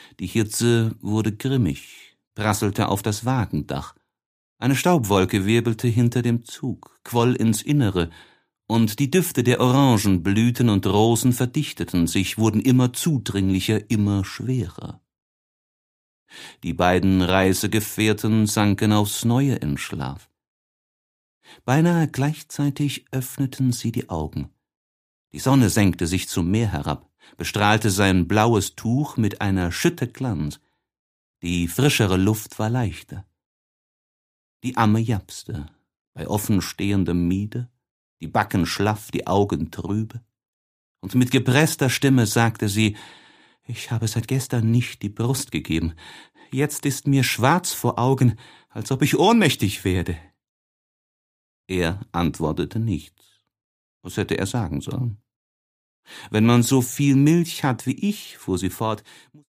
Die Hirze wurde grimmig, prasselte auf das Wagendach. Eine Staubwolke wirbelte hinter dem Zug, quoll ins Innere, und die Düfte der Orangenblüten und Rosen verdichteten sich, wurden immer zudringlicher, immer schwerer. Die beiden Reisegefährten sanken aufs Neue in Schlaf. Beinahe gleichzeitig öffneten sie die Augen. Die Sonne senkte sich zum Meer herab, bestrahlte sein blaues Tuch mit einer Schütte Glanz. Die frischere Luft war leichter. Die Amme japste, bei offenstehendem Miede, die Backen schlaff, die Augen trübe. Und mit gepresster Stimme sagte sie: »Ich habe seit gestern nicht die Brust gegeben. Jetzt ist mir schwarz vor Augen, als ob ich ohnmächtig werde.« Er antwortete nichts. Was hätte er sagen sollen? »Wenn man so viel Milch hat wie ich«, fuhr sie fort,